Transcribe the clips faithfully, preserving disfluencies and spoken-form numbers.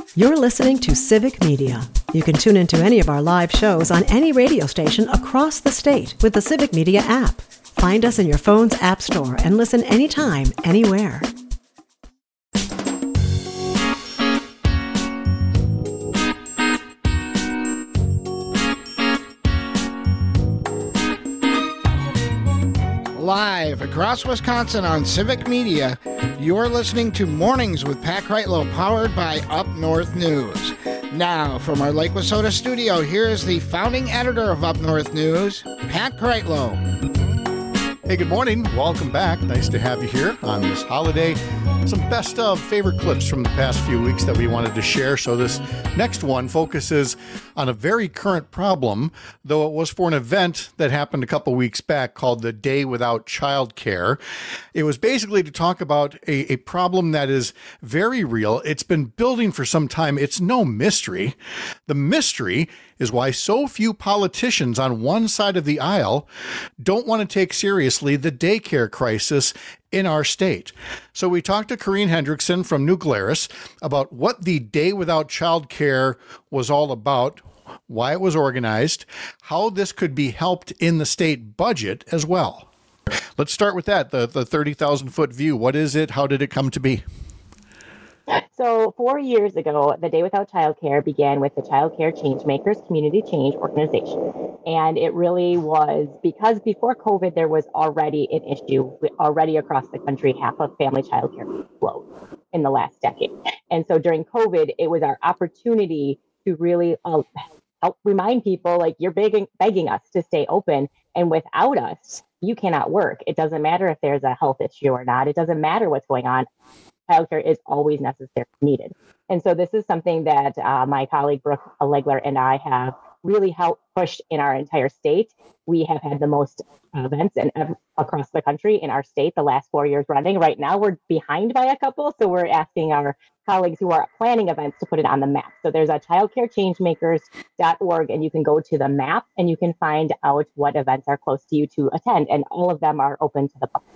You're listening to Civic Media. You can tune into any of our live shows on any radio station across the state with the Civic Media app. Find us in your phone's app store and listen anytime, anywhere. Live across Wisconsin on Civic Media, you're listening to Mornings with Pat Kreitlow, powered by Up North News. Now, from our Lake Wissota studio, here is the founding editor of Up North News, Pat Kreitlow. Hey, good morning. Welcome back. Nice to have you here on this holiday. Some best of favorite clips from the past few weeks that we wanted to share. So this next one focuses on a very current problem, though it was for an event that happened a couple weeks back called the Day Without Childcare. It was basically to talk about a, a problem that is very real. It's been building for some time. It's no mystery. The mystery is why so few politicians on one side of the aisle don't want to take seriously the daycare crisis in our state. So we talked to Corrine Hendrickson from New Glarus about what the Day Without Childcare was all about, why it was organized, how this could be helped in the state budget as well. Let's start with that, the, the thirty thousand foot view. What is it? How did it come to be? So four years ago, the Day Without Childcare began with the Child Care Changemakers Community Change Organization. And it really was because before COVID, there was already an issue already across the country, half of family childcare closed in the last decade. And so during COVID, it was our opportunity to really uh, help remind people, like, you're begging, begging us to stay open. And without us, you cannot work. It doesn't matter if there's a health issue or not. It doesn't matter what's going on. Childcare is always necessary, needed. And so this is something that uh, my colleague Brooke Legler and I have really helped push in our entire state. We have had the most events and uh, across the country in our state the last four years running. Right now, we're behind by a couple, so we're asking our colleagues who are planning events to put it on the map. So there's a childcare changemakers dot org, and you can go to the map and you can find out what events are close to you to attend, and all of them are open to the public.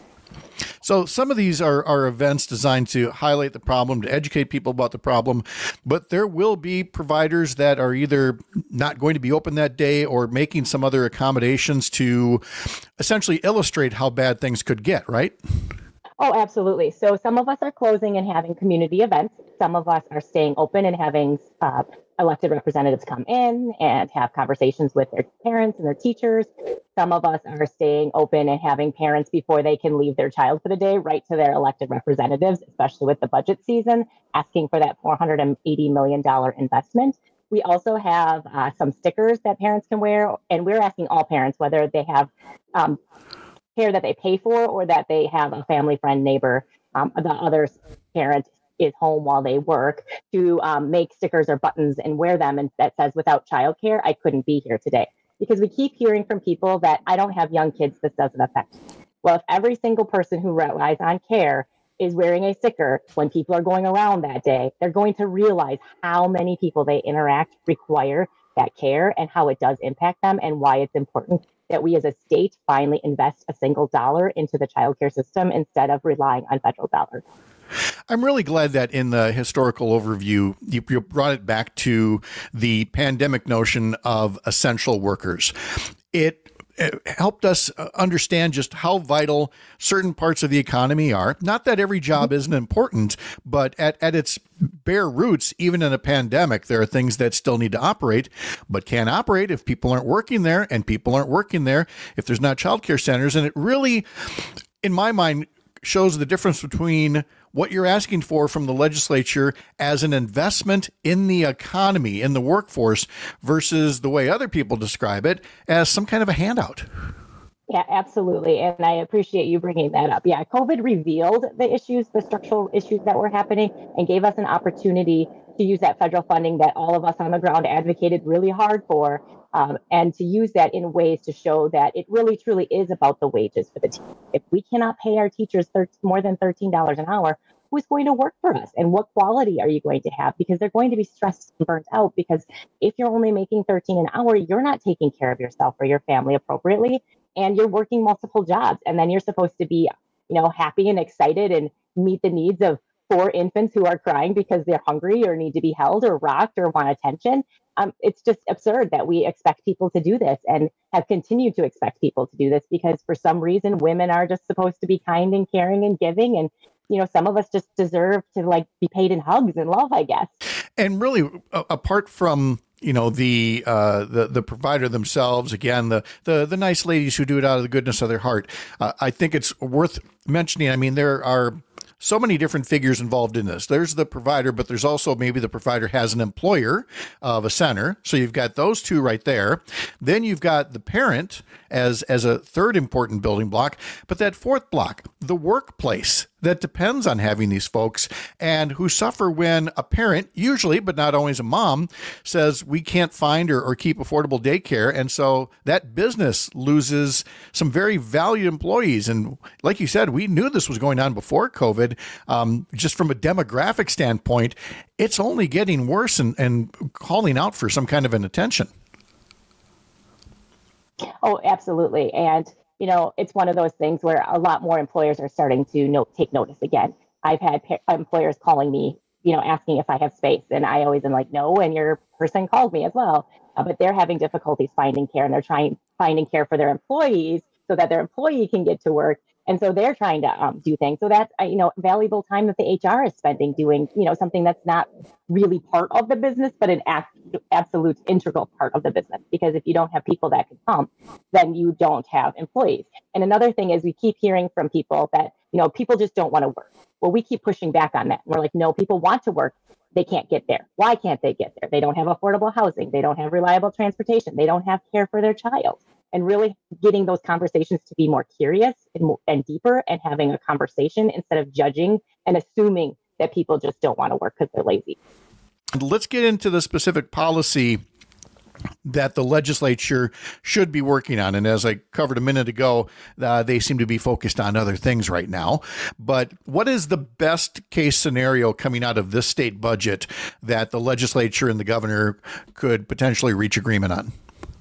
So some of these are, are events designed to highlight the problem, to educate people about the problem, but there will be providers that are either not going to be open that day or making some other accommodations to essentially illustrate how bad things could get, right? Oh, absolutely. So some of us are closing and having community events. Some of us are staying open and having uh, elected representatives come in and have conversations with their parents and their teachers. Some of us are staying open and having parents, before they can leave their child for the day, write to their elected representatives, especially with the budget season, asking for that four hundred eighty million dollars investment. We also have uh, some stickers that parents can wear, and we're asking all parents, whether they have um, care that they pay for or that they have a family, friend, neighbor, um, the other parent is home while they work, to um, make stickers or buttons and wear them, and that says, "Without childcare, I couldn't be here today." Because we keep hearing from people that, "I don't have young kids, this doesn't affect me." Well, if every single person who relies on care is wearing a sticker when people are going around that day, they're going to realize how many people they interact require that care and how it does impact them, and why it's important that we as a state finally invest a single dollar into the childcare system instead of relying on federal dollars. I'm really glad that in the historical overview, you, you brought it back to the pandemic notion of essential workers. It It helped us understand just how vital certain parts of the economy are. Not that every job isn't important, but at, at its bare roots, even in a pandemic, there are things that still need to operate, but can't operate if people aren't working there, and people aren't working there if there's not childcare centers. And it really, in my mind, shows the difference between what you're asking for from the legislature as an investment in the economy, in the workforce, versus the way other people describe it as some kind of a handout. Yeah, absolutely. And I appreciate you bringing that up. Yeah, COVID revealed the issues, the structural issues that were happening, and gave us an opportunity to use that federal funding that all of us on the ground advocated really hard for, um, and to use that in ways to show that it really truly is about the wages for the team. If we cannot pay our teachers thir- more than thirteen dollars an hour, who's going to work for us, and what quality are you going to have? Because they're going to be stressed and burnt out, because if you're only making thirteen an hour, you're not taking care of yourself or your family appropriately, and you're working multiple jobs. And then you're supposed to be, you know, happy and excited and meet the needs of for infants who are crying because they're hungry or need to be held or rocked or want attention. Um, it's just absurd that we expect people to do this and have continued to expect people to do this because for some reason women are just supposed to be kind and caring and giving, and you know, some of us just deserve to like be paid in hugs and love, I guess. And really, uh, apart from you know the uh, the the provider themselves, again the the the nice ladies who do it out of the goodness of their heart, uh, I think it's worth mentioning. I mean, there are so many different figures involved in this. There's the provider, but there's also maybe the provider has an employer of a center. So you've got those two right there. Then you've got the parent as as a third important building block. But that fourth block, the workplace that depends on having these folks and who suffer when a parent, usually, but not always a mom, says we can't find or, or keep affordable daycare. And so that business loses some very valued employees. And like you said, we knew this was going on before COVID. Um, just from a demographic standpoint, it's only getting worse and, and calling out for some kind of an attention. Oh, absolutely. And you know, it's one of those things where a lot more employers are starting to note, take notice again. I've had pa- employers calling me, you know, asking if I have space. And I always am like, no, and your person called me as well. Uh, but they're having difficulties finding care, and they're trying finding care for their employees so that their employee can get to work. And so they're trying to um, do things. So that's, uh, you know, valuable time that the H R is spending doing, you know, something that's not really part of the business, but an act, absolute integral part of the business. Because if you don't have people that can come, then you don't have employees. And another thing is we keep hearing from people that, you know, people just don't want to work. Well, we keep pushing back on that. We're like, no, people want to work. They can't get there. Why can't they get there? They don't have affordable housing. They don't have reliable transportation. They don't have care for their child. And really getting those conversations to be more curious and, more, and deeper, and having a conversation instead of judging and assuming that people just don't want to work because they're lazy. Let's get into the specific policy that the legislature should be working on. And as I covered a minute ago, uh, they seem to be focused on other things right now. But what is the best case scenario coming out of this state budget that the legislature and the governor could potentially reach agreement on?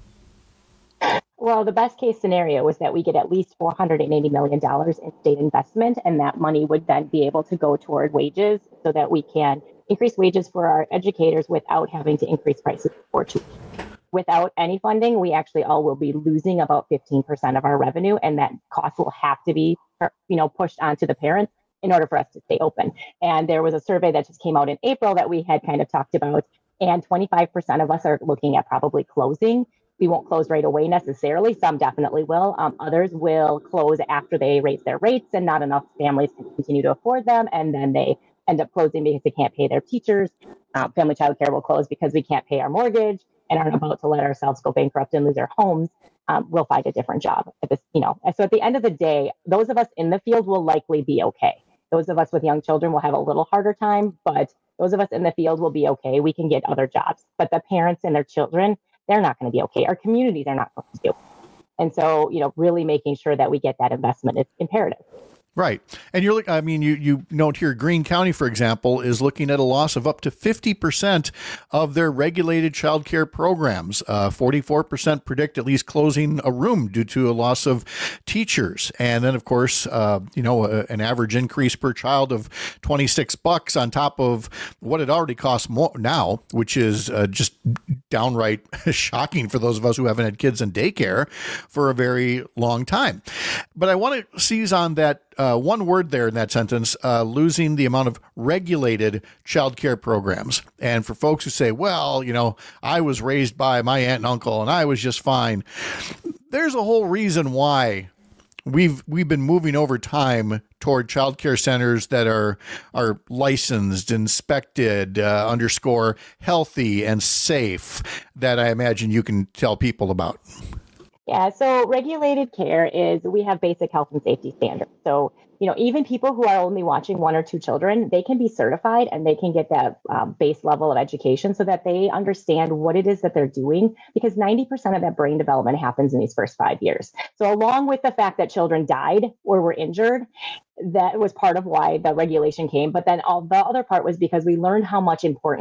Well, the best case scenario is that we get at least four hundred eighty million dollars in state investment, and that money would then be able to go toward wages so that we can increase wages for our educators without having to increase prices for tuition. Without any funding, we actually all will be losing about fifteen percent of our revenue, and that cost will have to be, you know, pushed onto the parents in order for us to stay open. And there was a survey that just came out in April that we had kind of talked about, and twenty-five percent of us are looking at probably closing. We won't close right away necessarily. Some definitely will. Um, others will close after they raise their rates and not enough families can continue to afford them. And then they end up closing because they can't pay their teachers. Um, family child care will close because we can't pay our mortgage and aren't about to let ourselves go bankrupt and lose our homes. Um, we'll find a different job. At this, you know. So at the end of the day, those of us in the field will likely be okay. Those of us with young children will have a little harder time, but those of us in the field will be okay. We can get other jobs. But the parents and their children, they're not going to be okay. Our communities are not going to do. And so, you know, really making sure that we get that investment is imperative. Right. And you're, I mean, you, you note here, Greene County, for example, is looking at a loss of up to fifty percent of their regulated child care programs. Uh, forty-four percent predict at least closing a room due to a loss of teachers. And then, of course, uh, you know, a, an average increase per child of twenty-six bucks on top of what it already costs more now, which is uh, just downright shocking for those of us who haven't had kids in daycare for a very long time. But I want to seize on that Uh, one word there in that sentence, uh, losing the amount of regulated child care programs. And for folks who say, well, you know, I was raised by my aunt and uncle and I was just fine. There's a whole reason why we've we've been moving over time toward child care centers that are are licensed, inspected, uh, underscore healthy and safe, that I imagine you can tell people about. Yeah, so regulated care is, we have basic health and safety standards. So, you know, even people who are only watching one or two children, they can be certified and they can get that um, base level of education so that they understand what it is that they're doing, because ninety percent of that brain development happens in these first five years. So along with the fact that children died or were injured, that was part of why the regulation came. But then all the other part was because we learned how much important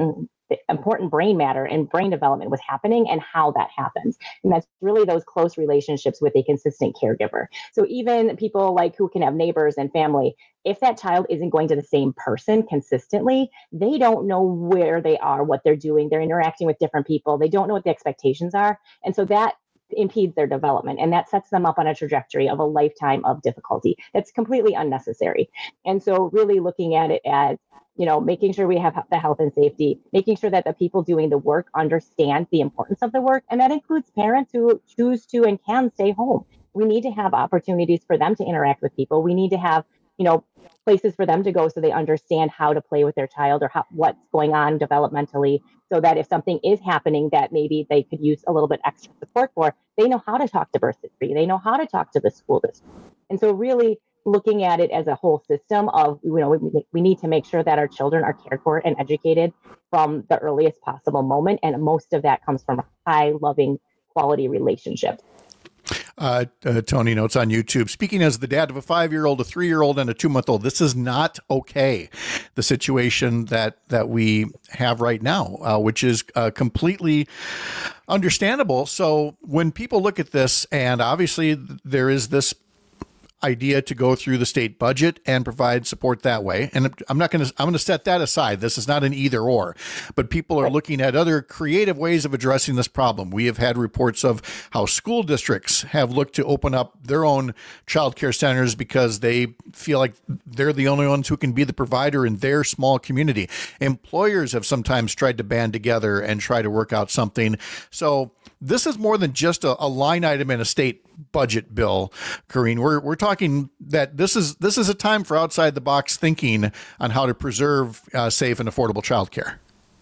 the important brain matter and brain development was happening and how that happens. And that's really those close relationships with a consistent caregiver. So even people like who can have neighbors and family, if that child isn't going to the same person consistently, they don't know where they are, what they're doing. They're interacting with different people. They don't know what the expectations are. And so that impedes their development, and that sets them up on a trajectory of a lifetime of difficulty that's completely unnecessary. And so really looking at it as, you know, making sure we have the health and safety, making sure that the people doing the work understand the importance of the work. And that includes parents who choose to and can stay home. We need to have opportunities for them to interact with people. We need to have, you know, places for them to go so they understand how to play with their child or how, what's going on developmentally, so that if something is happening that maybe they could use a little bit extra support for, they know how to talk to bursary, they know how to talk to the school district. And so really looking at it as a whole system of, you know, we, we need to make sure that our children are cared for and educated from the earliest possible moment. And most of that comes from high, loving, quality relationships. Uh, uh, Tony notes on YouTube, speaking as the dad of a five-year-old, a three-year-old, and a two-month-old, this is not okay. The situation that that we have right now, uh, which is uh, completely understandable. So when people look at this, and obviously there is this idea to go through the state budget and provide support that way. And I'm not going to, I'm going to set that aside. This is not an either or, but people are looking at other creative ways of addressing this problem. We have had reports of how school districts have looked to open up their own child care centers because they feel like they're the only ones who can be the provider in their small community. Employers have sometimes tried to band together and try to work out something. So this is more than just a, a line item in a state budget bill, Corrine. We're we're talking that this is this is a time for outside the box thinking on how to preserve uh, safe and affordable childcare.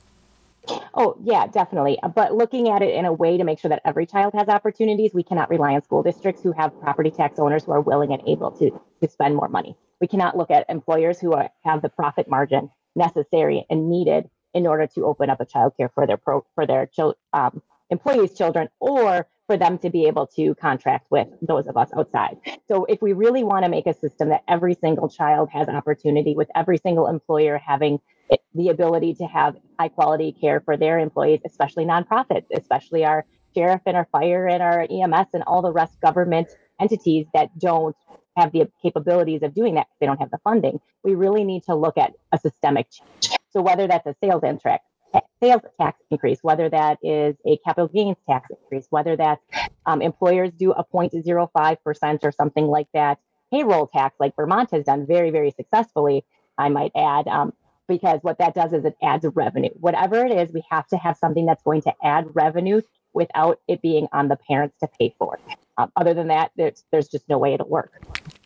Oh, yeah, definitely. But looking at it in a way to make sure that every child has opportunities, we cannot rely on school districts who have property tax owners who are willing and able to, to spend more money. We cannot look at employers who are, have the profit margin necessary and needed in order to open up a childcare for their pro, for their children. Um, employees' children, or for them to be able to contract with those of us outside. So if we really want to make a system that every single child has opportunity, with every single employer having it, the ability to have high quality care for their employees, especially nonprofits, especially our sheriff and our fire and our E M S and all the rest government entities that don't have the capabilities of doing that, they don't have the funding. We really need to look at a systemic change. So whether that's a sales contract, sales tax increase, whether that is a capital gains tax increase, whether that's um, employers do a zero point zero five percent or something like that, payroll tax like Vermont has done very, very successfully, I might add, um, because what that does is it adds revenue. Whatever it is, we have to have something that's going to add revenue without it being on the parents to pay for it. Um, other than that, there's, there's just no way it'll work.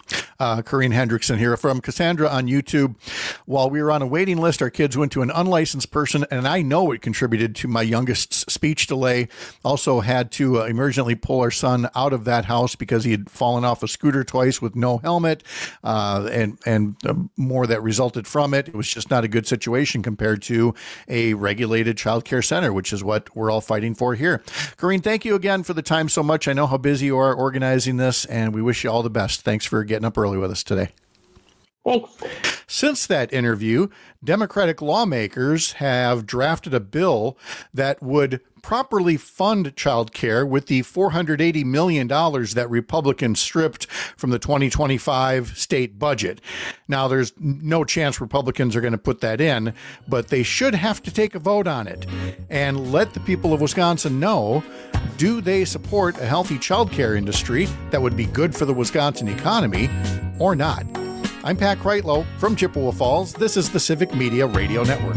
Uh, Corrine Hendrickson here from Cassandra on YouTube. While we were on a waiting list, our kids went to an unlicensed person, and I know it contributed to my youngest's speech delay. Also had to uh, emergently pull our son out of that house because he had fallen off a scooter twice with no helmet, uh, and, and uh, more that resulted from it. It was just not a good situation compared to a regulated child care center, which is what we're all fighting for here. Corrine, thank you again for the time so much. I know how busy you are organizing this, and we wish you all the best. Thanks for getting up early with us today. Thanks. Since that interview, Democratic lawmakers have drafted a bill that would properly fund child care with the four hundred eighty million dollars that Republicans stripped from the twenty twenty-five state budget. Now, there's no chance Republicans are going to put that in, but they should have to take a vote on it and let the people of Wisconsin know, do they support a healthy child care industry that would be good for the Wisconsin economy or not? I'm Pat Kreitlow from Chippewa Falls. This is the Civic Media Radio Network.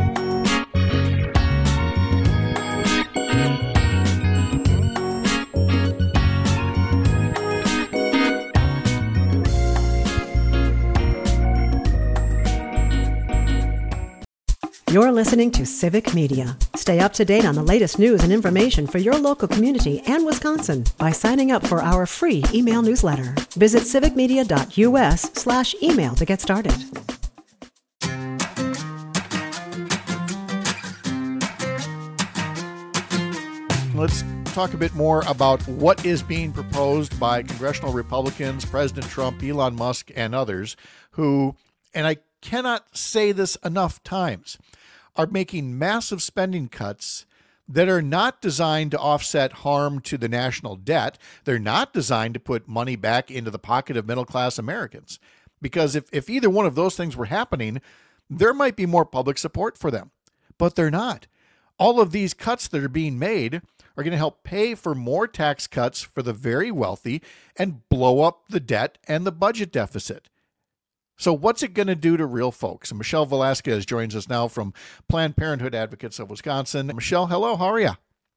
You're listening to Civic Media. Stay up to date on the latest news and information for your local community and Wisconsin by signing up for our free email newsletter. Visit civicmedia.us slash email to get started. Let's talk a bit more about what is being proposed by congressional Republicans, President Trump, Elon Musk, and others who, and I cannot say this enough times, are making massive spending cuts that are not designed to offset harm to the national debt. They're not designed to put money back into the pocket of middle-class Americans. Because if, if either one of those things were happening, there might be more public support for them. But they're not. All of these cuts that are being made are going to help pay for more tax cuts for the very wealthy and blow up the debt and the budget deficit. So what's it going to do to real folks? And Michelle Velasquez joins us now from Planned Parenthood Advocates of Wisconsin. Michelle, hello. How are you?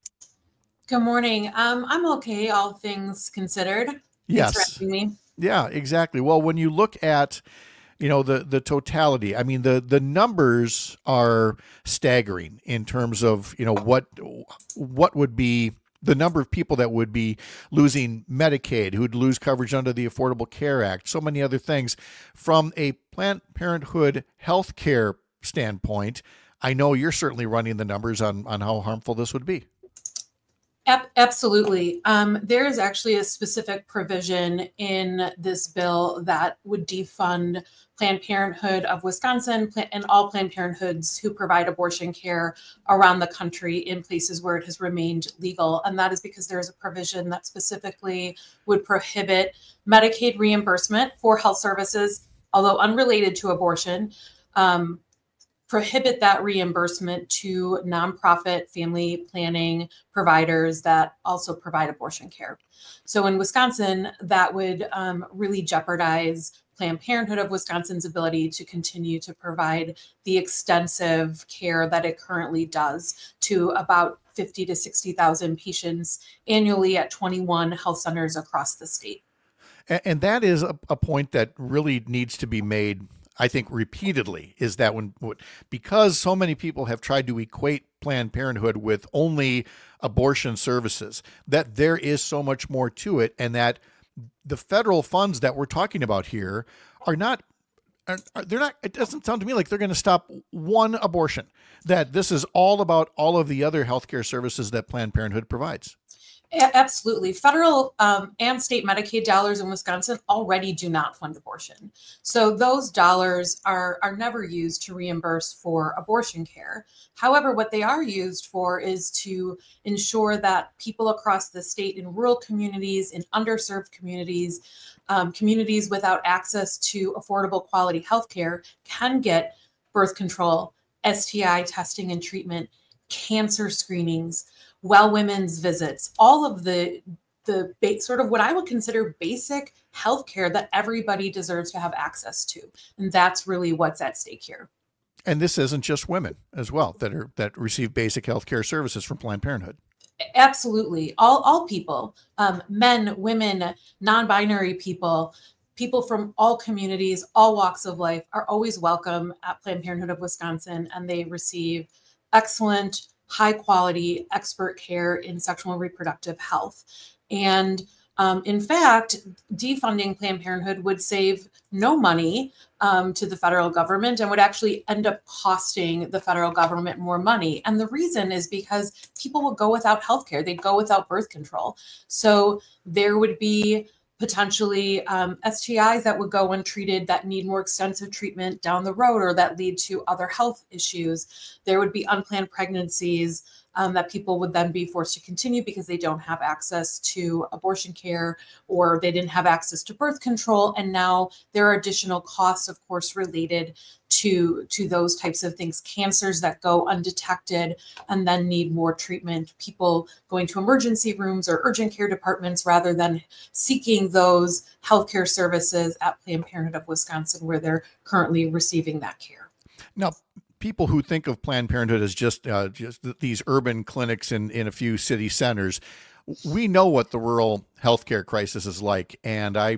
Good morning. Um, I'm okay, all things considered. Thanks Yes. for having me. Yeah, exactly. Well, when you look at, you know, the the totality, I mean, the the numbers are staggering in terms of, you know, what what would be the number of people that would be losing Medicaid, who'd lose coverage under the Affordable Care Act, so many other things. From a Planned Parenthood healthcare standpoint, I know you're certainly running the numbers on, on how harmful this would be. Ab- absolutely. Um, there is actually a specific provision in this bill that would defund Planned Parenthood of Wisconsin pla- and all Planned Parenthoods who provide abortion care around the country in places where it has remained legal. And that is because there is a provision that specifically would prohibit Medicaid reimbursement for health services, although unrelated to abortion, um, prohibit that reimbursement to nonprofit family planning providers that also provide abortion care. So in Wisconsin, that would um, really jeopardize Planned Parenthood of Wisconsin's ability to continue to provide the extensive care that it currently does to about fifty to sixty thousand patients annually at twenty-one health centers across the state. And, and that is a, a point that really needs to be made, I think, repeatedly, is that when, because so many people have tried to equate Planned Parenthood with only abortion services, that there is so much more to it, and that the federal funds that we're talking about here are not, are, are- they're not, it doesn't sound to me like they're going to stop one abortion, that this is all about all of the other healthcare services that Planned Parenthood provides. A- Absolutely. Federal um, and state Medicaid dollars in Wisconsin already do not fund abortion. So those dollars are, are never used to reimburse for abortion care. However, what they are used for is to ensure that people across the state in rural communities, in underserved communities, um, communities without access to affordable quality health care can get birth control, S T I testing and treatment, cancer screenings, well women's visits, all of the the ba- sort of what I would consider basic healthcare that everybody deserves to have access to. And that's really what's at stake here. And this isn't just women as well that are that receive basic healthcare services from Planned Parenthood. Absolutely. All all people, um, men, women, non-binary people, people from all communities, all walks of life are always welcome at Planned Parenthood of Wisconsin, and they receive excellent, high quality expert care in sexual and reproductive health. And um, in fact, defunding Planned Parenthood would save no money um, to the federal government and would actually end up costing the federal government more money. And the reason is because people will go without healthcare, they'd go without birth control. So there would be potentially um, S T Is that would go untreated that need more extensive treatment down the road or that lead to other health issues. There would be unplanned pregnancies um, that people would then be forced to continue because they don't have access to abortion care or they didn't have access to birth control. And now there are additional costs, of course, related to, to those types of things, cancers that go undetected and then need more treatment, people going to emergency rooms or urgent care departments rather than seeking those healthcare services at Planned Parenthood of Wisconsin where they're currently receiving that care. Now, people who think of Planned Parenthood as just uh, just these urban clinics in, in a few city centers, we know what the rural healthcare crisis is like, and I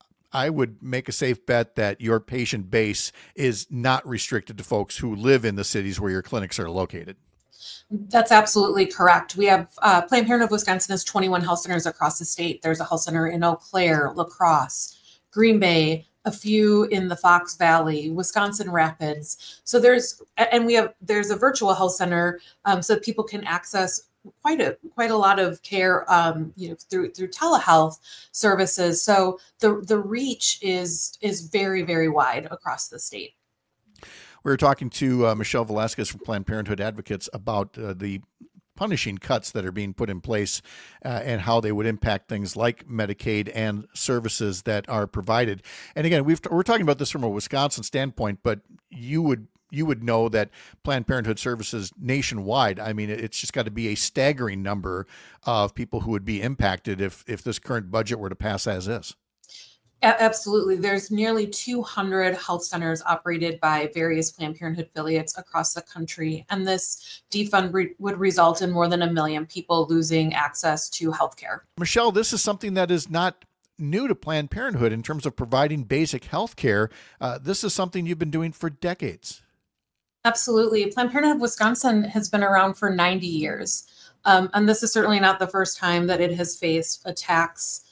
I would make a safe bet that your patient base is not restricted to folks who live in the cities where your clinics are located. That's absolutely correct. We have uh, Planned Parenthood of Wisconsin has twenty-one health centers across the state. There's a health center in Eau Claire, La Crosse, Green Bay, a few in the Fox Valley, Wisconsin Rapids. So there's, and we have, there's a virtual health center um, so that people can access quite a quite a lot of care, um, you know, through through telehealth services. So the the reach is is very very wide across the state. We were talking to uh, Michelle Velasquez from Planned Parenthood Advocates about uh, the punishing cuts that are being put in place uh, and how they would impact things like Medicaid and services that are provided. And again, we've, we're talking about this from a Wisconsin standpoint, but you would you would know that Planned Parenthood services nationwide, I mean, it's just got to be a staggering number of people who would be impacted if if this current budget were to pass as is. Absolutely. There's nearly two hundred health centers operated by various Planned Parenthood affiliates across the country. And this defund re- would result in more than a million people losing access to healthcare. Michelle, this is something that is not new to Planned Parenthood in terms of providing basic health care. Uh, this is something you've been doing for decades. Absolutely. Planned Parenthood of Wisconsin has been around for ninety years. Um, and this is certainly not the first time that it has faced attacks.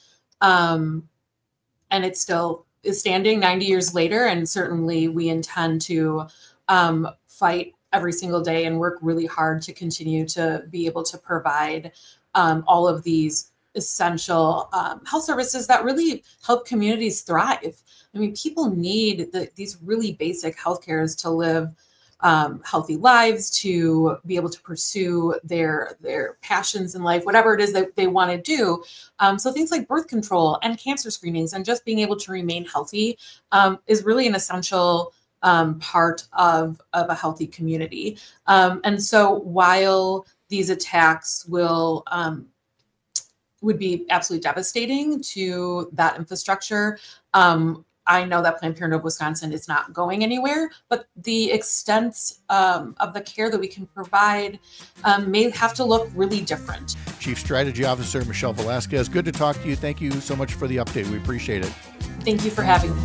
Um, and it still is standing ninety years later. And certainly we intend to um, fight every single day and work really hard to continue to be able to provide um, all of these essential um, health services that really help communities thrive. I mean, people need the, these really basic healthcares to live Um, healthy lives, to be able to pursue their their passions in life, whatever it is that they want to do. Um, so things like birth control and cancer screenings and just being able to remain healthy um, is really an essential um, part of, of a healthy community. Um, and so while these attacks will um, would be absolutely devastating to that infrastructure, um, I know that Planned Parenthood of Wisconsin is not going anywhere, but the extent um, of the care that we can provide um, may have to look really different. Chief Strategy Officer Michelle Velasquez, good to talk to you. Thank you so much for the update. We appreciate it. Thank you for having me.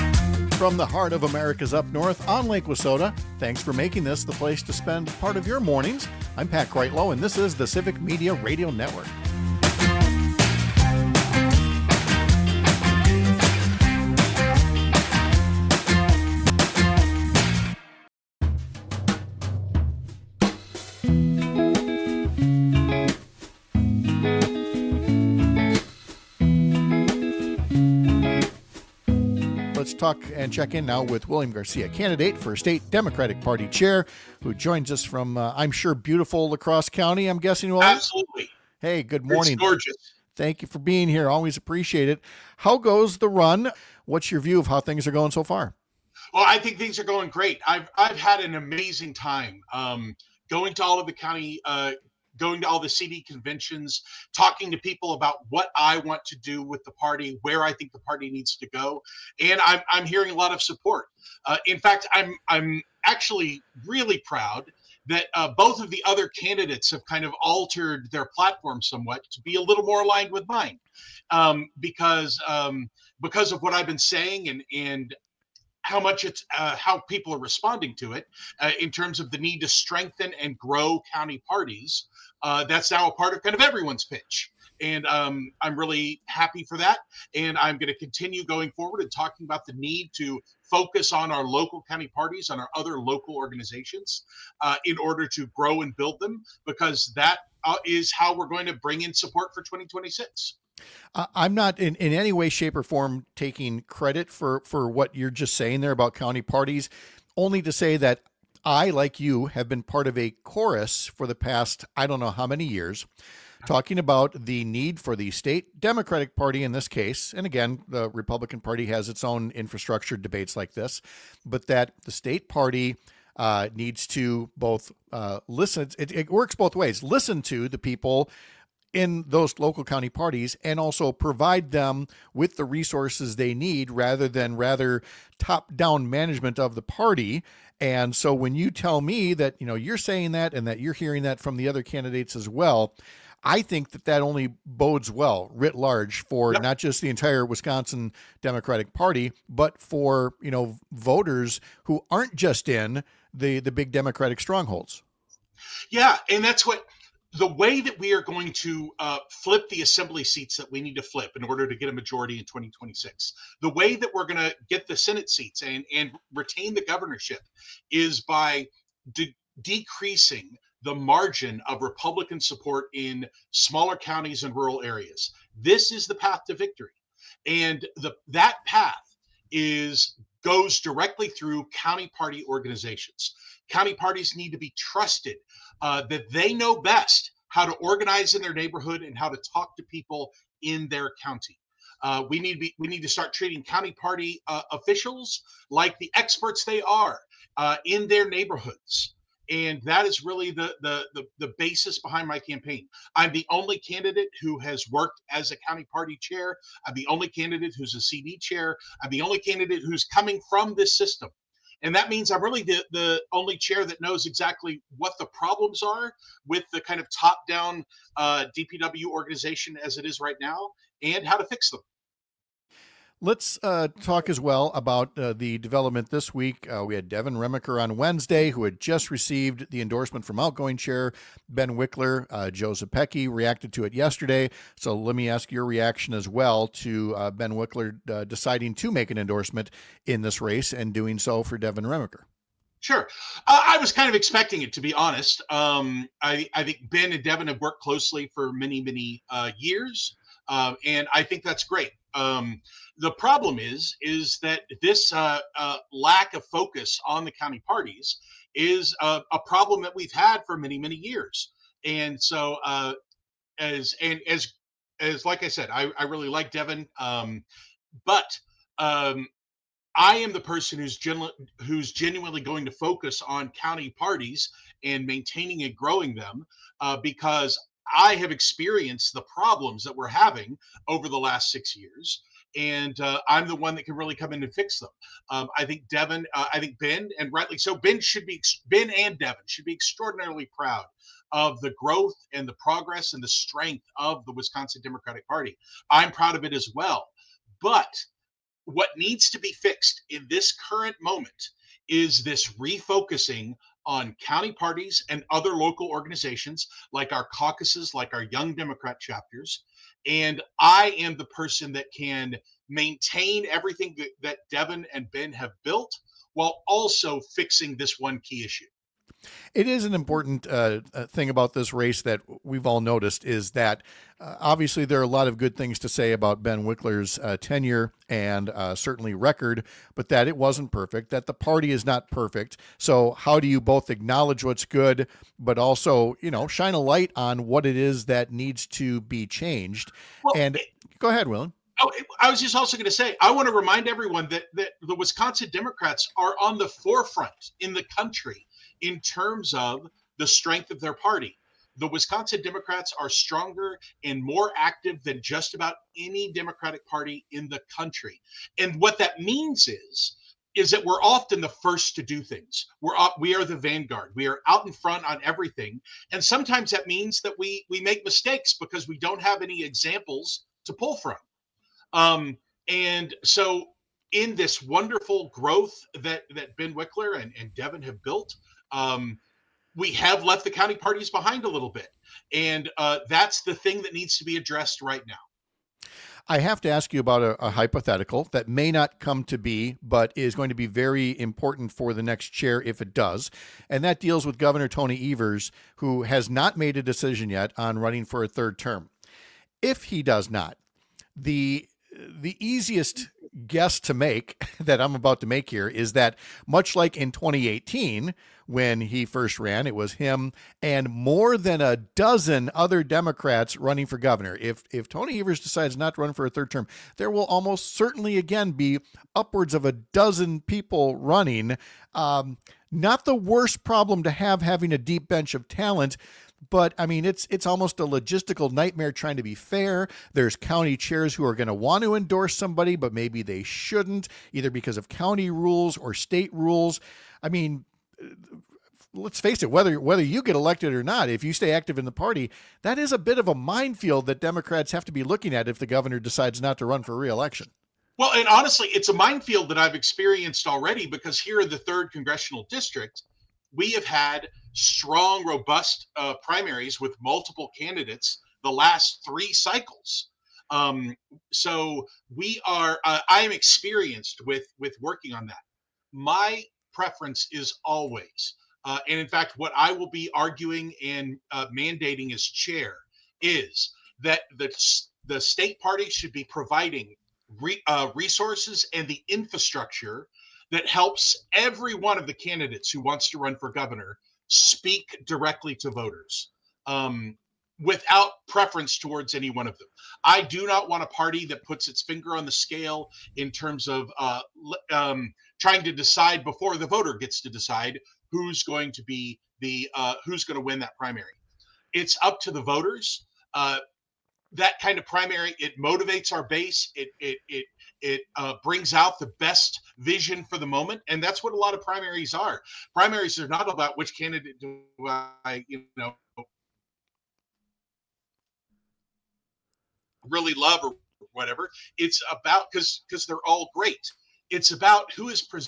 From the heart of America's up north on Lake Wissota, thanks for making this the place to spend part of your mornings. I'm Pat Kreitlow, and this is the Civic Media Radio Network. Talk and check in now with William Garcia, candidate for state Democratic Party chair, who joins us from, uh, I'm sure, beautiful La Crosse County, I'm guessing, William? Absolutely. Hey, good morning. It's gorgeous. Thank you for being here. Always appreciate it. How goes the run? What's your view of how things are going so far? Well, I think things are going great. I've I've had an amazing time um, going to all of the county uh going to all the C D conventions, talking to people about what I want to do with the party, where I think the party needs to go. And I'm, I'm hearing a lot of support. Uh, in fact, I'm, I'm actually really proud that uh, both of the other candidates have kind of altered their platform somewhat to be a little more aligned with mine, um, because um, because of what I've been saying and and how much it's uh, how people are responding to it uh, in terms of the need to strengthen and grow county parties. Uh, that's now a part of kind of everyone's pitch. And um, I'm really happy for that. And I'm going to continue going forward and talking about the need to focus on our local county parties, on our other local organizations uh, in order to grow and build them, because that uh, is how we're going to bring in support for twenty twenty-six. I'm not in, in any way, shape, or form taking credit for, for what you're just saying there about county parties, only to say that I, like you, have been part of a chorus for the past, I don't know how many years, talking about the need for the state Democratic Party in this case. And again, the Republican Party has its own infrastructure debates like this, but that the state party uh, needs to both uh, listen. It, it works both ways. Listen to the people in those local county parties and also provide them with the resources they need rather than rather top-down management of the party. And so when you tell me that, you know, you're saying that and that you're hearing that from the other candidates as well, I think that that only bodes well writ large for yep. not just the entire Wisconsin Democratic Party, but for, you know, voters who aren't just in the, the big Democratic strongholds. Yeah. And that's what, the way that we are going to uh, flip the assembly seats that we need to flip in order to get a majority in twenty twenty-six, the way that we're going to get the Senate seats and, and retain the governorship is by de- decreasing the margin of Republican support in smaller counties and rural areas. This is the path to victory. And the that path is goes directly through county party organizations. County parties need to be trusted, uh, that they know best how to organize in their neighborhood and how to talk to people in their county. Uh, we need to be, we need to start treating county party uh, officials like the experts they are uh, in their neighborhoods. And that is really the, the the the basis behind my campaign. I'm the only candidate who has worked as a county party chair. I'm the only candidate who's a C D chair. I'm the only candidate who's coming from this system. And that means I'm really the, the only chair that knows exactly what the problems are with the kind of top-down uh, D P W organization as it is right now, and how to fix them. Let's uh, talk as well about uh, the development this week. Uh, we had Devin Remaker on Wednesday, who had just received the endorsement from outgoing chair Ben Wickler. Uh, Joe Zepecki reacted to it yesterday. So let me ask your reaction as well to uh, Ben Wickler uh, deciding to make an endorsement in this race and doing so for Devin Remaker. Sure. Uh, I was kind of expecting it, to be honest. Um, I, I think Ben and Devin have worked closely for many, many uh, years, uh, and I think that's great. Um, the problem is, is that this uh, uh, lack of focus on the county parties is a, a problem that we've had for many, many years. And so, uh, as and as as like I said, I, I really like Devin, um, but um, I am the person who's genu- who's genuinely going to focus on county parties and maintaining and growing them, uh, because I have experienced the problems that we're having over the last six years. And uh, I'm the one that can really come in and fix them. Um, I think Devin, uh, I think Ben, and rightly so, Ben should be, Ben and Devin should be extraordinarily proud of the growth and the progress and the strength of the Wisconsin Democratic Party. I'm proud of it as well. But what needs to be fixed in this current moment is this refocusing on county parties and other local organizations like our caucuses, like our Young Democrat chapters. And I am the person that can maintain everything that, that Devin and Ben have built while also fixing this one key issue. It is an important uh, thing about this race that we've all noticed is that uh, obviously there are a lot of good things to say about Ben Wickler's uh, tenure and uh, certainly record, but that it wasn't perfect, that the party is not perfect. So how do you both acknowledge what's good, but also, you know, shine a light on what it is that needs to be changed? Well, and it, go ahead, Willen. Oh, I was just also going to say, I want to remind everyone that, that the Wisconsin Democrats are on the forefront in the country in terms of the strength of their party. The Wisconsin Democrats are stronger and more active than just about any Democratic Party in the country. And what that means is, is that we're often the first to do things. We're up, we are the vanguard. We are out in front on everything. And sometimes that means that we we make mistakes because we don't have any examples to pull from. Um, and so in this wonderful growth that, that Ben Wickler and, and Devin have built, um, we have left the county parties behind a little bit. And uh, that's the thing that needs to be addressed right now. I have to ask you about a, a hypothetical that may not come to be, but is going to be very important for the next chair if it does. And that deals with Governor Tony Evers, who has not made a decision yet on running for a third term. If he does not, the the easiest guess to make that I'm about to make here is that much like in twenty eighteen, when he first ran, it was him and more than a dozen other Democrats running for governor. If if Tony Evers decides not to run for a third term, there will almost certainly again be upwards of a dozen people running. Um, not the worst problem to have, having a deep bench of talent. But, I mean, it's it's almost a logistical nightmare trying to be fair. There's county chairs who are going to want to endorse somebody, but maybe they shouldn't, either because of county rules or state rules. I mean, let's face it, whether whether you get elected or not, if you stay active in the party, that is a bit of a minefield that Democrats have to be looking at if the governor decides not to run for re-election. Well, and honestly, it's a minefield that I've experienced already, because here in the third congressional district, we have had strong, robust uh, primaries with multiple candidates the last three cycles. Um, so we are, uh, I am experienced with, with working on that. My preference is always, uh, and in fact, what I will be arguing and uh, mandating as chair is that the, the state party should be providing re, uh, resources and the infrastructure that helps every one of the candidates who wants to run for governor speak directly to voters um, without preference towards any one of them. I do not want a party that puts its finger on the scale in terms of uh, um, trying to decide before the voter gets to decide who's going to be the uh, who's going to win that primary. It's up to the voters. Uh, that kind of primary, it motivates our base. It it it it uh, brings out the best vision for the moment, and that's what a lot of primaries are. Primaries are not about which candidate do I, you know, really love or whatever. It's about because because they're all great. It's about who is presenting.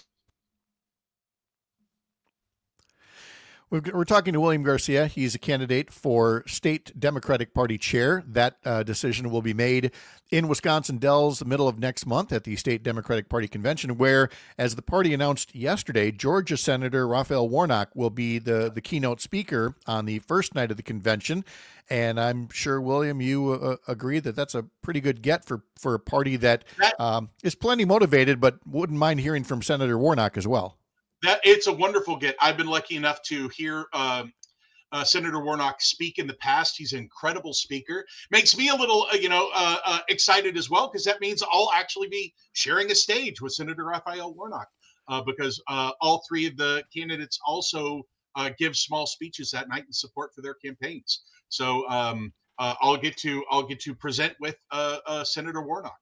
We're talking to William Garcia. He's a candidate for state Democratic Party chair. That uh, decision will be made in Wisconsin Dells the middle of next month at the state Democratic Party convention, where, as the party announced yesterday, Georgia Senator Raphael Warnock will be the, the keynote speaker on the first night of the convention. And I'm sure, William, you uh, agree that that's a pretty good get for, for a party that um, is plenty motivated, but wouldn't mind hearing from Senator Warnock as well. That it's a wonderful get. I've been lucky enough to hear um, uh, Senator Warnock speak in the past. He's an incredible speaker. Makes me a little, uh, you know, uh, uh, excited as well, because that means I'll actually be sharing a stage with Senator Raphael Warnock, uh, because uh, all three of the candidates also uh, give small speeches that night in support for their campaigns. So um, uh, I'll get to I'll get to present with uh, uh, Senator Warnock.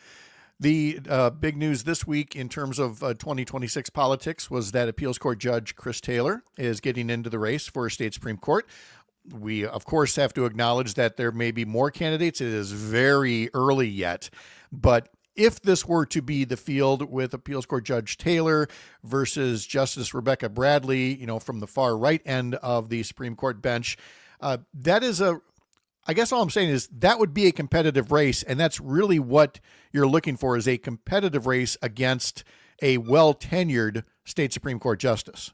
The uh, big news this week in terms of uh, twenty twenty-six politics was that appeals court judge Chris Taylor is getting into the race for state Supreme Court. We, of course, have to acknowledge that there may be more candidates. It is very early yet. But if this were to be the field with appeals court judge Taylor versus Justice Rebecca Bradley, you know, from the far right end of the Supreme Court bench, uh, that is a I guess all I'm saying is that would be a competitive race, and that's really what you're looking for, is a competitive race against a well-tenured state Supreme Court justice.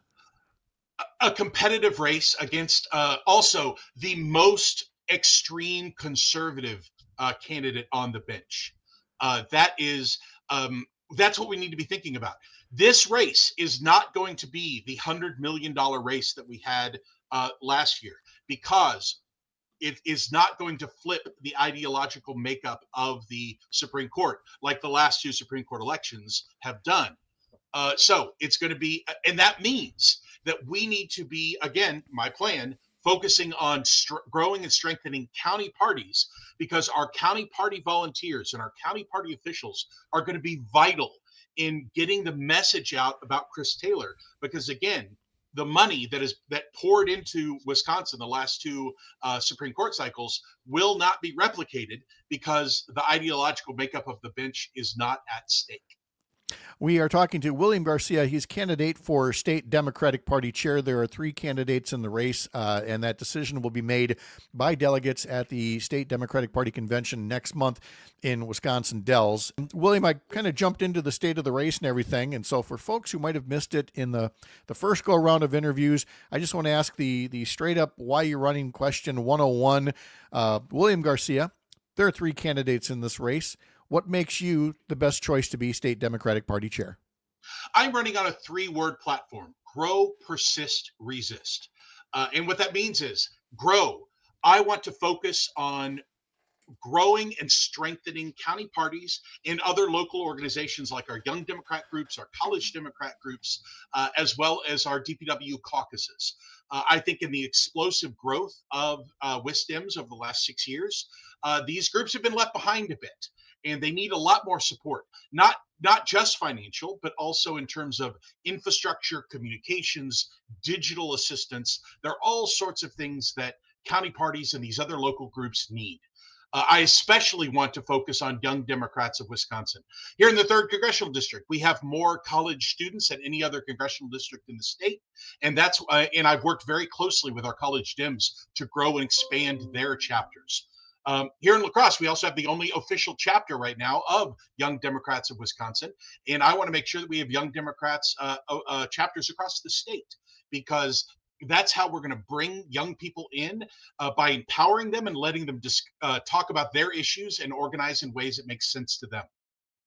A competitive race against uh, also the most extreme conservative uh, candidate on the bench. Uh, that is, um, that's what we need to be thinking about. This race is not going to be the one hundred million dollars race that we had uh, last year, because it is not going to flip the ideological makeup of the Supreme Court like the last two Supreme Court elections have done. Uh, so it's going to be, and that means that we need to be, again, my plan, focusing on str- growing and strengthening county parties, because our county party volunteers and our county party officials are going to be vital in getting the message out about Chris Taylor. Because again, the money that is that poured into Wisconsin the last two uh, Supreme Court cycles will not be replicated, because the ideological makeup of the bench is not at stake. We are talking to William Garcia. He's candidate for state Democratic Party chair. There are three candidates in the race, uh, and that decision will be made by delegates at the state Democratic Party convention next month in Wisconsin Dells. William, I kind of jumped into the state of the race and everything, and so for folks who might have missed it in the, the first go round of interviews, I just want to ask the, the straight up why you're running question one oh one. Uh, William Garcia, there are three candidates in this race. What makes you the best choice to be state Democratic Party chair? I'm running on a three-word platform: grow, persist, resist. Uh, and what that means is grow. I want to focus on growing and strengthening county parties and other local organizations like our Young Democrat groups, our College Democrat groups, uh, as well as our D P W caucuses. Uh, I think in the explosive growth of uh, WisDems over the last six years, uh, these groups have been left behind a bit, and they need a lot more support, not not just financial, but also in terms of infrastructure, communications, digital assistance. There are all sorts of things that county parties and these other local groups need. Uh, I especially want to focus on Young Democrats of Wisconsin. Here in the third congressional district, we have more college students than any other congressional district in the state. And that's uh, and I've worked very closely with our college Dems to grow and expand their chapters. Um, here in La Crosse, we also have the only official chapter right now of Young Democrats of Wisconsin. And I want to make sure that we have Young Democrats uh, uh, chapters across the state, because that's how we're going to bring young people in, uh, by empowering them and letting them dis- uh, talk about their issues and organize in ways that make sense to them.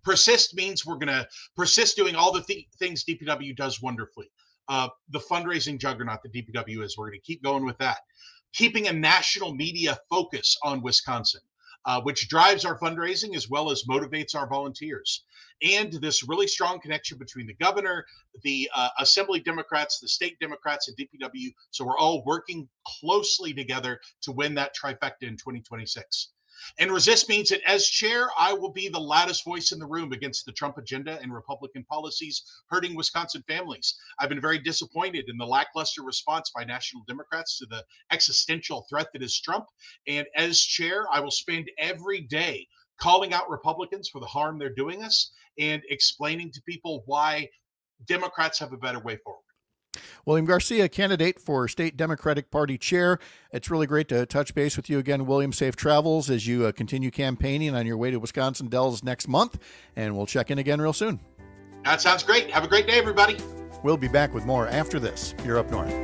Persist means we're going to persist doing all the th- things D P W does wonderfully. Uh, the fundraising juggernaut that D P W is, we're going to keep going with that. Keeping a national media focus on Wisconsin, uh, which drives our fundraising as well as motivates our volunteers. And this really strong connection between the governor, the uh, Assembly Democrats, the state Democrats, and D P W. So we're all working closely together to win that trifecta in twenty twenty-six. And resist means that as chair, I will be the loudest voice in the room against the Trump agenda and Republican policies hurting Wisconsin families. I've been very disappointed in the lackluster response by national Democrats to the existential threat that is Trump. And as chair, I will spend every day calling out Republicans for the harm they're doing us and explaining to people why Democrats have a better way forward. William Garcia, candidate for State Democratic Party chair. It's really great to touch base with you again, William. Safe travels as you uh, continue campaigning on your way to Wisconsin Dells next month, and we'll check in again real soon. That sounds great. Have a great day, everybody. We'll be back with more after this. You're Up North.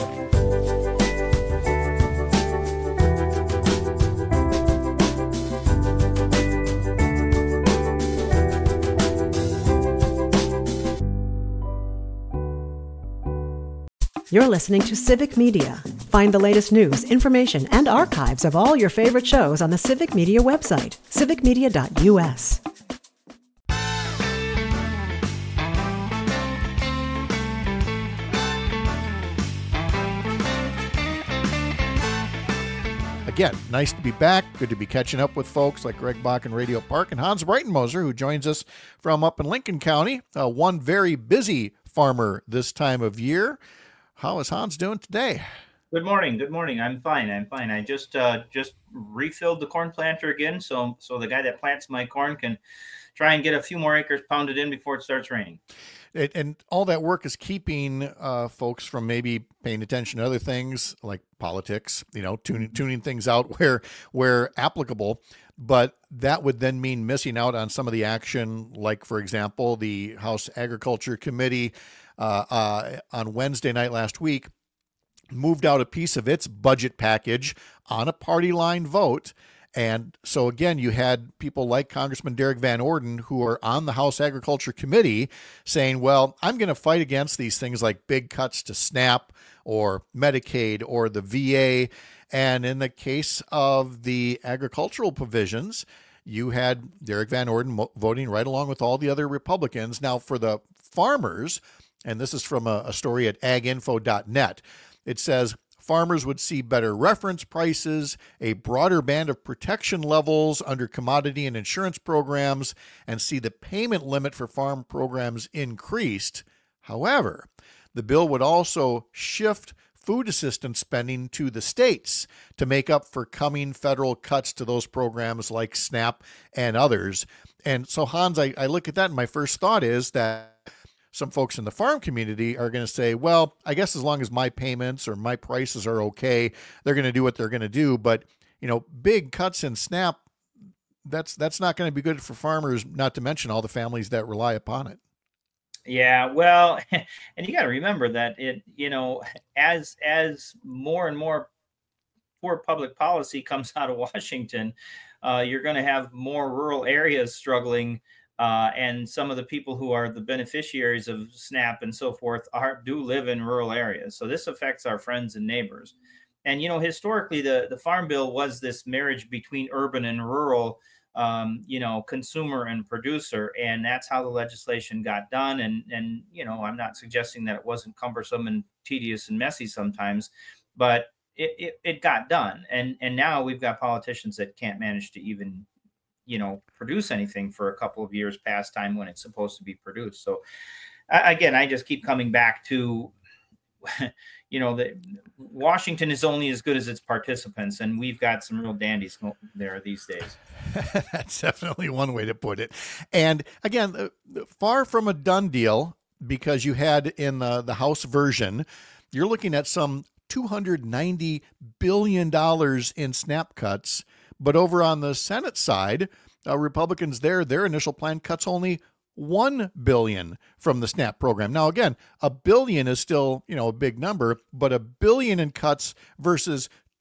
You're listening to Civic Media. Find the latest news, information, and archives of all your favorite shows on the Civic Media website, civic media dot u s. Again, nice to be back. Good to be catching up with folks like Greg Bach and Radio Park and Hans Breitenmoser, who joins us from up in Lincoln County, uh, one very busy farmer this time of year. How is Hans doing today? Good morning. Good morning. I'm fine. I'm fine. I just uh, just refilled the corn planter again, so so the guy that plants my corn can try and get a few more acres pounded in before it starts raining. It, and all that work is keeping uh, folks from maybe paying attention to other things like politics, you know, tuning tuning things out where where applicable. But that would then mean missing out on some of the action, like, for example, the House Agriculture Committee uh, uh, on Wednesday night last week moved out a piece of its budget package on a party line vote. And so, again, you had people like Congressman Derek Van Orden, who are on the House Agriculture Committee, saying, well, I'm going to fight against these things like big cuts to SNAP or Medicaid or the V A. And in the case of the agricultural provisions, you had Derek Van Orden mo- voting right along with all the other Republicans. Now, for the farmers, and this is from a, a story at ag info dot net, it says, farmers would see better reference prices, a broader band of protection levels under commodity and insurance programs, and see the payment limit for farm programs increased. However, the bill would also shift food assistance spending to the states to make up for coming federal cuts to those programs like SNAP and others. And so, Hans, I, I look at that and my first thought is that some folks in the farm community are going to say, well, I guess as long as my payments or my prices are okay, they're going to do what they're going to do. But, you know, big cuts in SNAP, that's that's not going to be good for farmers, not to mention all the families that rely upon it. Yeah, well, and you got to remember that it, you know, as as more and more poor public policy comes out of Washington, uh, you're going to have more rural areas struggling. Uh, and some of the people who are the beneficiaries of SNAP and so forth are do live in rural areas. So this affects our friends and neighbors. And, you know, historically, the, the Farm Bill was this marriage between urban and rural, um, you know, consumer and producer. And that's how the legislation got done. And, and, you know, I'm not suggesting that it wasn't cumbersome and tedious and messy sometimes, but it, it, it got done. And, and now we've got politicians that can't manage to even you know, produce anything for a couple of years past time when it's supposed to be produced. So again, I just keep coming back to, you know, that Washington is only as good as its participants, and we've got some real dandies there these days. That's definitely one way to put it. And again, far from a done deal, because you had in the, the House version, you're looking at some two hundred ninety billion dollars in SNAP cuts. But over on the Senate side, uh, Republicans there, their initial plan cuts only one billion dollars from the SNAP program. Now, again, a billion is still, you know, a big number, but a billion in cuts versus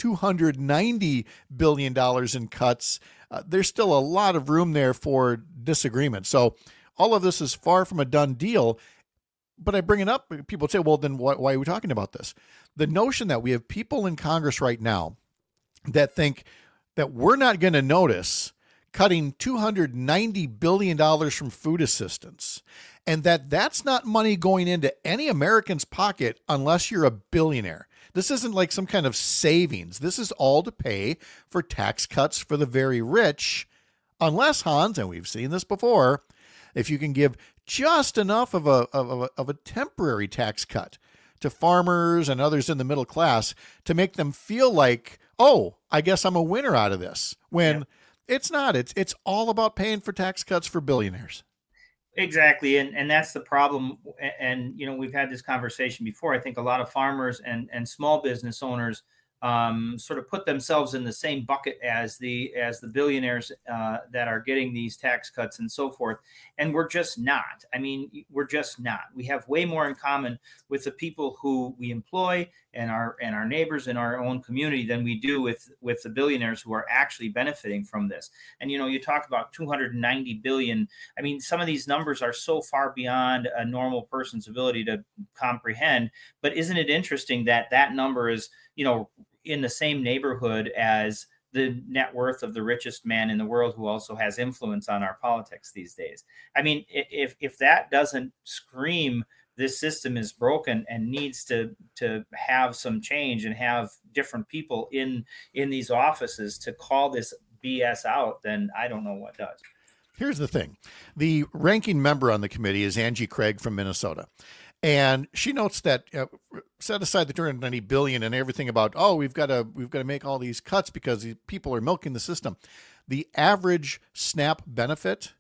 two hundred ninety billion dollars in cuts, uh, there's still a lot of room there for disagreement. So all of this is far from a done deal. But I bring it up, people say, well, then why, why are we talking about this? The notion that we have people in Congress right now that think that we're not going to notice cutting two hundred ninety billion dollars from food assistance, and that that's not money going into any American's pocket unless you're a billionaire. This isn't like some kind of savings. This is all to pay for tax cuts for the very rich, unless, Hans, and we've seen this before, if you can give just enough of a, of a, of a temporary tax cut to farmers and others in the middle class to make them feel like, oh, I guess I'm a winner out of this, when yeah. it's not. It's it's all about paying for tax cuts for billionaires. Exactly. And and that's the problem. And, you know, we've had this conversation before. I think a lot of farmers and, and small business owners um, sort of put themselves in the same bucket as the as the billionaires uh, that are getting these tax cuts and so forth. And we're just not. I mean, we're just not. We have way more in common with the people who we employ and our and our neighbors in our own community than we do with with the billionaires who are actually benefiting from this. And, you know, you talk about two hundred ninety billion. I mean, some of these numbers are so far beyond a normal person's ability to comprehend. But isn't it interesting that that number is, you know, in the same neighborhood as the net worth of the richest man in the world, who also has influence on our politics these days? I mean, if if that doesn't scream this system is broken and needs to to have some change and have different people in in these offices to call this B S out, then I don't know what does. Here's the thing. The ranking member on the committee is Angie Craig from Minnesota. And she notes that uh, set aside the two hundred ninety billion dollars and everything about, oh, we've got to we've got to make all these cuts because people are milking the system. The average SNAP benefit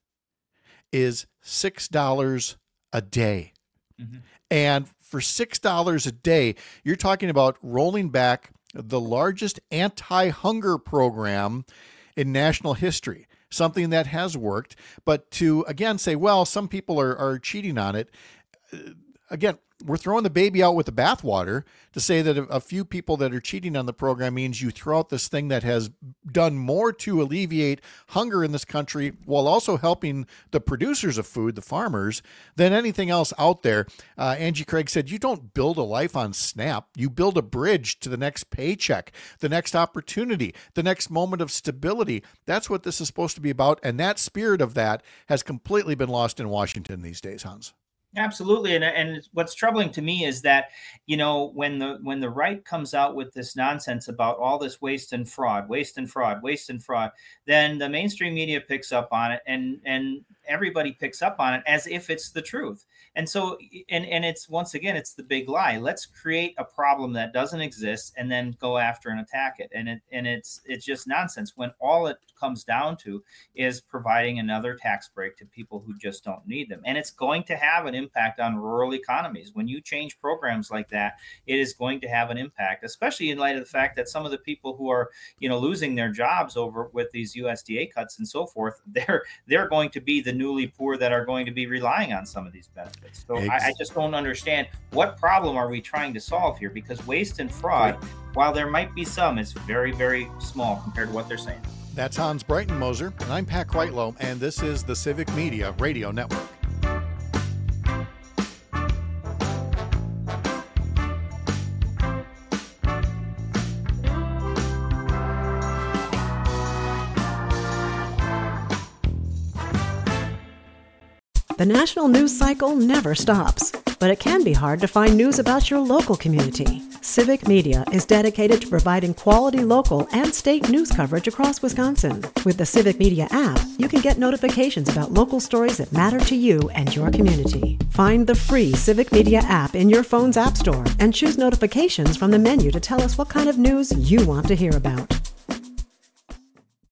is six dollars a day. Mm-hmm. And for six dollars a day, you're talking about rolling back the largest anti-hunger program in national history, something that has worked. But to, again, say, well, some people are, are cheating on it. Again, we're throwing the baby out with the bathwater to say that a few people that are cheating on the program means you throw out this thing that has done more to alleviate hunger in this country while also helping the producers of food, the farmers, than anything else out there. Uh, Angie Craig said, you don't build a life on SNAP. You build a bridge to the next paycheck, the next opportunity, the next moment of stability. That's what this is supposed to be about. And that spirit of that has completely been lost in Washington these days, Hans. Absolutely. And and what's troubling to me is that, you know, when the when the right comes out with this nonsense about all this waste and fraud, waste and fraud, waste and fraud, then the mainstream media picks up on it and and everybody picks up on it as if it's the truth. And so and, and it's once again, it's the big lie. Let's create a problem that doesn't exist and then go after and attack it. And it and it's it's just nonsense when all it comes down to is providing another tax break to people who just don't need them. And it's going to have an impact on rural economies. When you change programs like that, it is going to have an impact, especially in light of the fact that some of the people who are, you know, losing their jobs over with these U S D A cuts and so forth, they're they're going to be the newly poor that are going to be relying on some of these benefits. So I, I just don't understand, what problem are we trying to solve here? Because waste and fraud, while there might be some, it's very, very small compared to what they're saying. That's Hans Breitenmoser, and I'm Pat Kreitlow, and this is the Civic Media Radio Network. The national news cycle never stops, but it can be hard to find news about your local community. Civic Media is dedicated to providing quality local and state news coverage across Wisconsin. With the Civic Media app, you can get notifications about local stories that matter to you and your community. Find the free Civic Media app in your phone's app store and choose notifications from the menu to tell us what kind of news you want to hear about.